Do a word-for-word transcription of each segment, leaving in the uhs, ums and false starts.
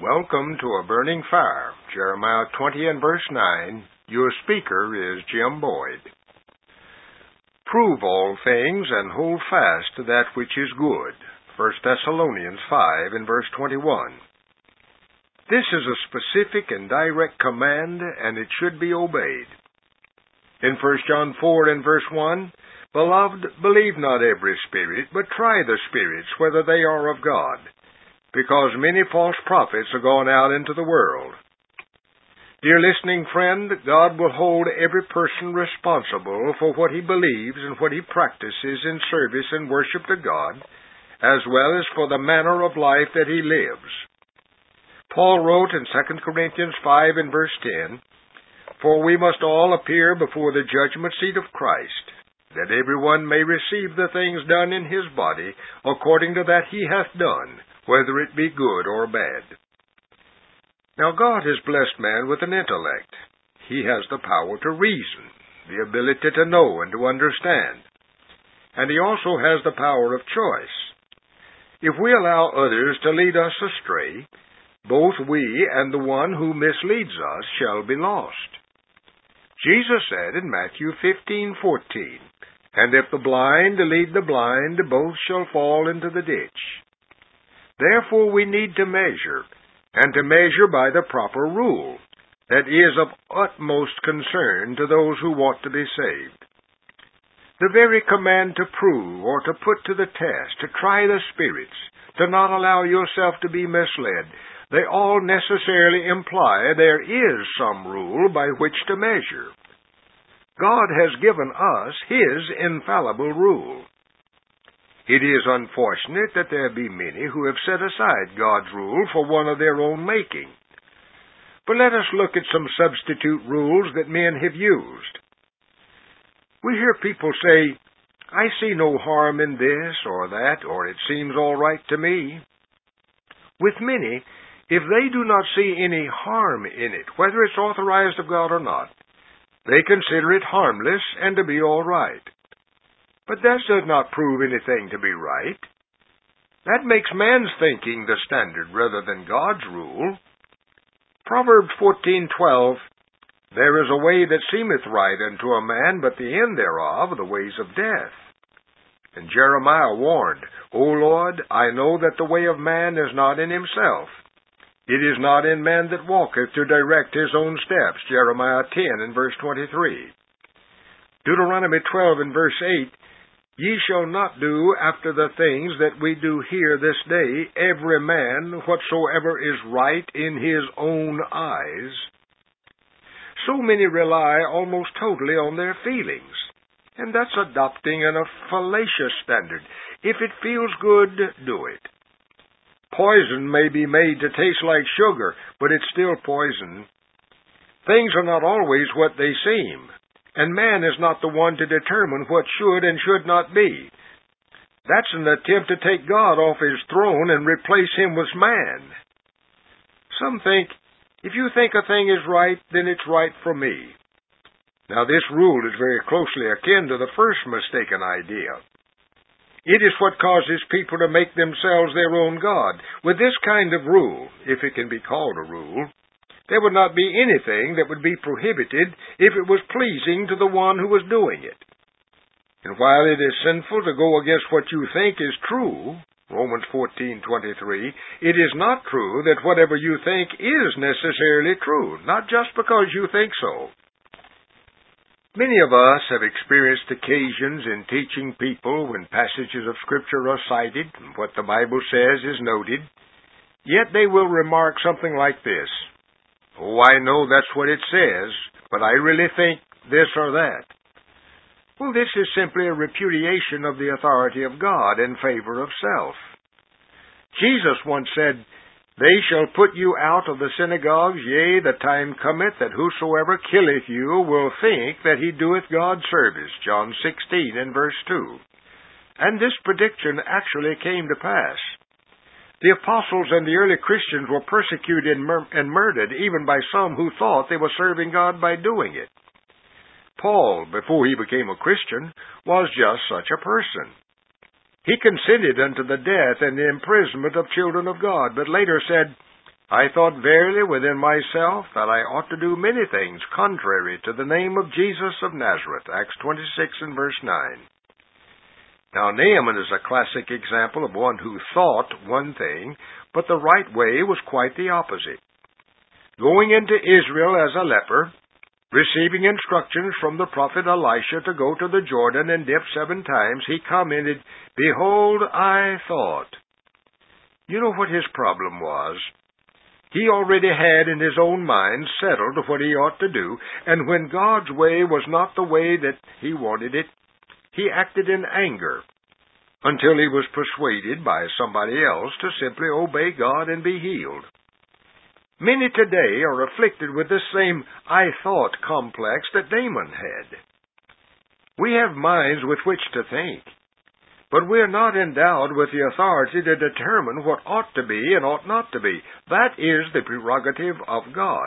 Welcome to A Burning Fire, Jeremiah twenty and verse nine. Your speaker is Jim Boyd. Prove all things and hold fast to that which is good. First Thessalonians five and verse twenty-one. This is a specific and direct command, and it should be obeyed. In First John four and verse one, Beloved, believe not every spirit, but try the spirits, whether they are of God, because many false prophets are gone out into the world. Dear listening friend, God will hold every person responsible for what he believes and what he practices in service and worship to God, as well as for the manner of life that he lives. Paul wrote in Second Corinthians five and verse ten, For we must all appear before the judgment seat of Christ, that everyone may receive the things done in his body according to that he hath done, whether it be good or bad. Now God has blessed man with an intellect. He has the power to reason, the ability to know and to understand. And he also has the power of choice. If we allow others to lead us astray, both we and the one who misleads us shall be lost. Jesus said in Matthew fifteen fourteen, And if the blind lead the blind, both shall fall into the ditch. Therefore we need to measure, and to measure by the proper rule, that is of utmost concern to those who want to be saved. The very command to prove or to put to the test, to try the spirits, to not allow yourself to be misled, they all necessarily imply there is some rule by which to measure. God has given us His infallible rule. It is unfortunate that there be many who have set aside God's rule for one of their own making. But let us look at some substitute rules that men have used. We hear people say, I see no harm in this or that, or it seems all right to me. With many, if they do not see any harm in it, whether it's authorized of God or not, they consider it harmless and to be all right. But that does not prove anything to be right. That makes man's thinking the standard rather than God's rule. Proverbs fourteen twelve, There is a way that seemeth right unto a man, but the end thereof the ways of death. And Jeremiah warned, O Lord, I know that the way of man is not in himself. It is not in man that walketh to direct his own steps. Jeremiah ten and verse twenty-three. Deuteronomy twelve and verse eight, Ye shall not do after the things that we do here this day, every man whatsoever is right in his own eyes. So many rely almost totally on their feelings, and that's adopting an, a fallacious standard. If it feels good, do it. Poison may be made to taste like sugar, but it's still poison. Things are not always what they seem, and man is not the one to determine what should and should not be. That's an attempt to take God off His throne and replace Him with man. Some think, if you think a thing is right, then it's right for me. Now this rule is very closely akin to the first mistaken idea. It is what causes people to make themselves their own God. With this kind of rule, if it can be called a rule, there would not be anything that would be prohibited if it was pleasing to the one who was doing it. And while it is sinful to go against what you think is true, Romans fourteen twenty-three, it is not true that whatever you think is necessarily true, not just because you think so. Many of us have experienced occasions in teaching people when passages of Scripture are cited and what the Bible says is noted, yet they will remark something like this, Oh, I know that's what it says, but I really think this or that. Well, this is simply a repudiation of the authority of God in favor of self. Jesus once said, They shall put you out of the synagogues, yea, the time cometh that whosoever killeth you will think that he doeth God service. John sixteen and verse two. And this prediction actually came to pass. The apostles and the early Christians were persecuted and, mur- and murdered even by some who thought they were serving God by doing it. Paul, before he became a Christian, was just such a person. He consented unto the death and the imprisonment of children of God, but later said, I thought verily within myself that I ought to do many things contrary to the name of Jesus of Nazareth. Acts twenty-six and verse nine. Now Naaman is a classic example of one who thought one thing, but the right way was quite the opposite. Going into Israel as a leper, receiving instructions from the prophet Elisha to go to the Jordan and dip seven times, he commented, "Behold, I thought." You know what his problem was? He already had in his own mind settled what he ought to do, and when God's way was not the way that he wanted it, he acted in anger until he was persuaded by somebody else to simply obey God and be healed. Many today are afflicted with this same I thought complex that Naaman had. We have minds with which to think, but we are not endowed with the authority to determine what ought to be and ought not to be. That is the prerogative of God.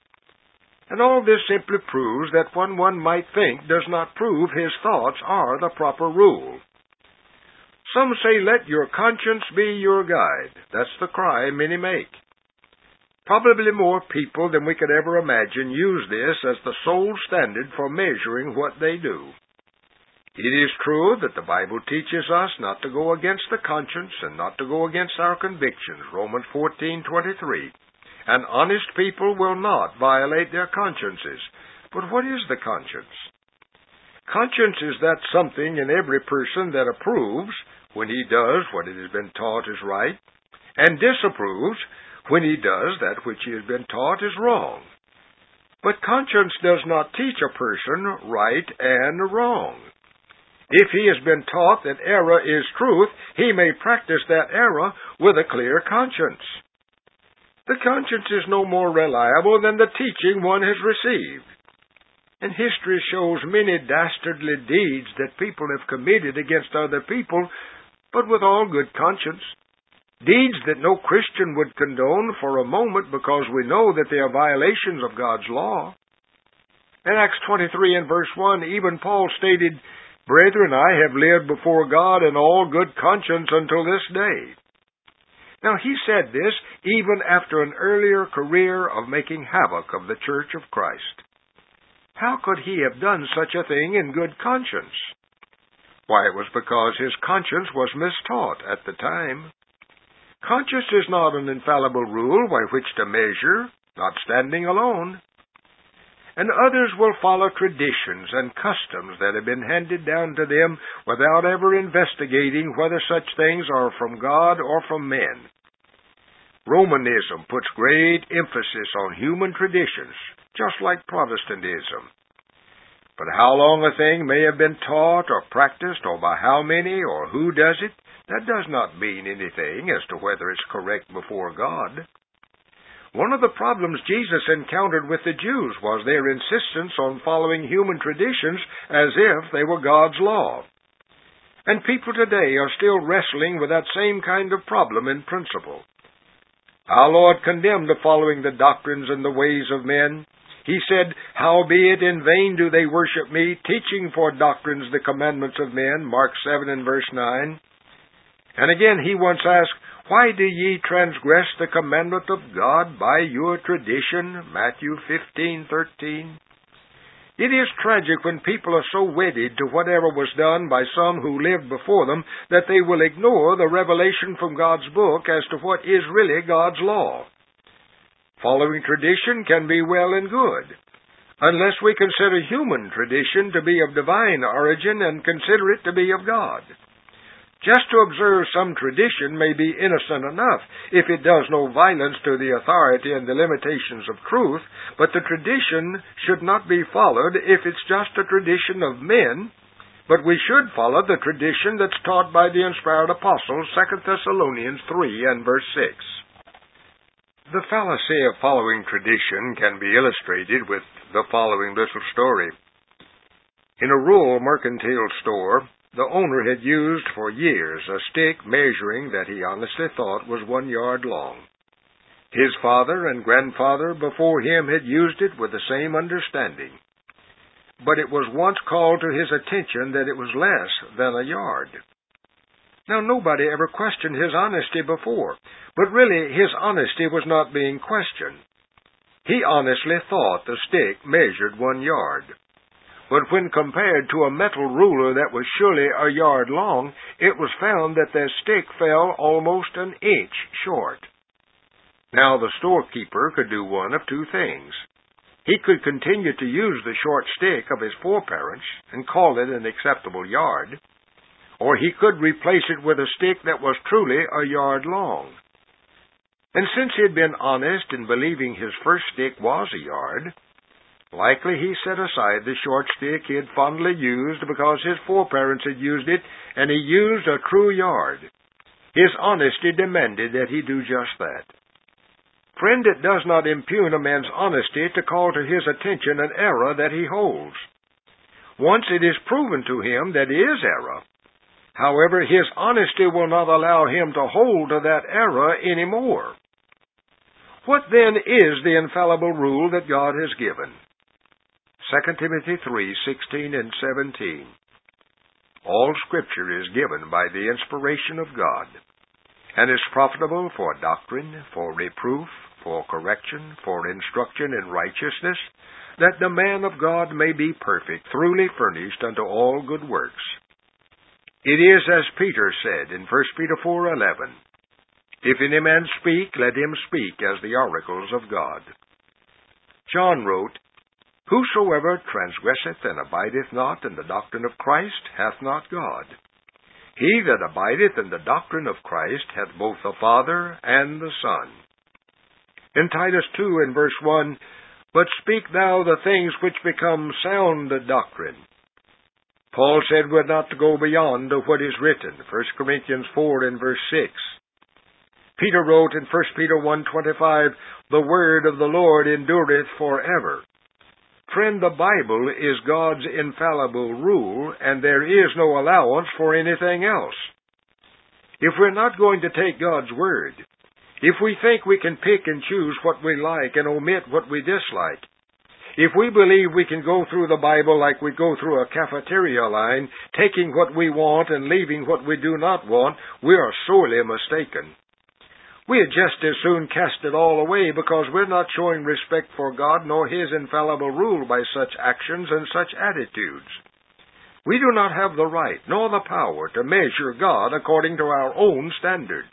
And all this simply proves that what one might think does not prove his thoughts are the proper rule. Some say, "Let your conscience be your guide." That's the cry many make. Probably more people than we could ever imagine use this as the sole standard for measuring what they do. It is true that the Bible teaches us not to go against the conscience and not to go against our convictions, Romans fourteen twenty-three. And honest people will not violate their consciences. But what is the conscience? Conscience is that something in every person that approves when he does what it has been taught is right, and disapproves when he does that which he has been taught is wrong. But conscience does not teach a person right and wrong. If he has been taught that error is truth, he may practice that error with a clear conscience. The conscience is no more reliable than the teaching one has received. And history shows many dastardly deeds that people have committed against other people, but with all good conscience. Deeds that no Christian would condone for a moment because we know that they are violations of God's law. In Acts twenty-three and verse one, even Paul stated, "Brethren, I have lived before God in all good conscience until this day." Now he said this even after an earlier career of making havoc of the Church of Christ. How could he have done such a thing in good conscience? Why, it was because his conscience was mistaught at the time. Conscience is not an infallible rule by which to measure, not standing alone. And others will follow traditions and customs that have been handed down to them without ever investigating whether such things are from God or from men. Romanism puts great emphasis on human traditions, just like Protestantism. But how long a thing may have been taught or practiced, or by how many, or who does it, that does not mean anything as to whether it's correct before God. One of the problems Jesus encountered with the Jews was their insistence on following human traditions as if they were God's law. And people today are still wrestling with that same kind of problem in principle. Our Lord condemned the following the doctrines and the ways of men. He said, "Howbeit in vain do they worship me, teaching for doctrines the commandments of men," Mark seven and verse nine. And again he once asked, "Why do ye transgress the commandment of God by your tradition?" Matthew fifteen thirteen. It is tragic when people are so wedded to whatever was done by some who lived before them that they will ignore the revelation from God's book as to what is really God's law. Following tradition can be well and good, unless we consider human tradition to be of divine origin and consider it to be of God. Just to observe some tradition may be innocent enough if it does no violence to the authority and the limitations of truth, but the tradition should not be followed if it's just a tradition of men, but we should follow the tradition that's taught by the inspired apostles, Second Thessalonians three and verse six. The fallacy of following tradition can be illustrated with the following little story. In a rural mercantile store, the owner had used for years a stick measuring that he honestly thought was one yard long. His father and grandfather before him had used it with the same understanding. But it was once called to his attention that it was less than a yard. Now, nobody ever questioned his honesty before, but really his honesty was not being questioned. He honestly thought the stick measured one yard. But when compared to a metal ruler that was surely a yard long, it was found that their stick fell almost an inch short. Now the storekeeper could do one of two things. He could continue to use the short stick of his foreparents and call it an acceptable yard, or he could replace it with a stick that was truly a yard long. And since he had been honest in believing his first stick was a yard, likely he set aside the short stick he had fondly used because his foreparents had used it, and he used a true yard. His honesty demanded that he do just that. Friend, it does not impugn a man's honesty to call to his attention an error that he holds. Once it is proven to him that it is error, however, his honesty will not allow him to hold to that error any more. What then is the infallible rule that God has given? Second Timothy three sixteen and seventeen. All Scripture is given by the inspiration of God, and is profitable for doctrine, for reproof, for correction, for instruction in righteousness, that the man of God may be perfect, thoroughly furnished unto all good works. It is as Peter said in First Peter four eleven, If any man speak, let him speak as the oracles of God. John wrote, Whosoever transgresseth and abideth not in the doctrine of Christ hath not God. He that abideth in the doctrine of Christ hath both the Father and the Son. In Titus two and verse one, But speak thou the things which become sound doctrine. Paul said we're not to go beyond what is written, First Corinthians four and verse six. Peter wrote in First Peter one twenty-five, The word of the Lord endureth forever. Friend, the Bible is God's infallible rule, and there is no allowance for anything else. If we're not going to take God's word, if we think we can pick and choose what we like and omit what we dislike, if we believe we can go through the Bible like we go through a cafeteria line, taking what we want and leaving what we do not want, we are sorely mistaken. We'd just as soon cast it all away because we're not showing respect for God nor His infallible rule by such actions and such attitudes. We do not have the right nor the power to measure God according to our own standards.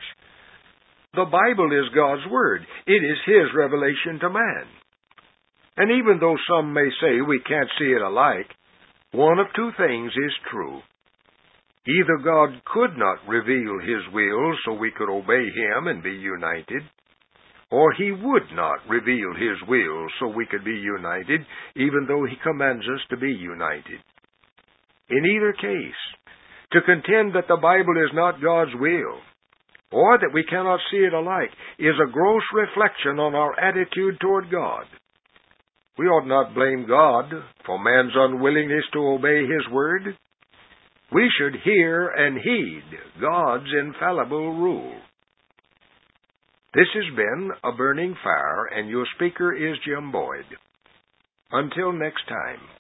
The Bible is God's Word. It is His revelation to man. And even though some may say we can't see it alike, one of two things is true. Either God could not reveal His will so we could obey Him and be united, or He would not reveal His will so we could be united, even though He commands us to be united. In either case, to contend that the Bible is not God's will, or that we cannot see it alike, is a gross reflection on our attitude toward God. We ought not blame God for man's unwillingness to obey His word. We should hear and heed God's infallible rule. This has been A Burning Fire, and your speaker is Jim Boyd. Until next time.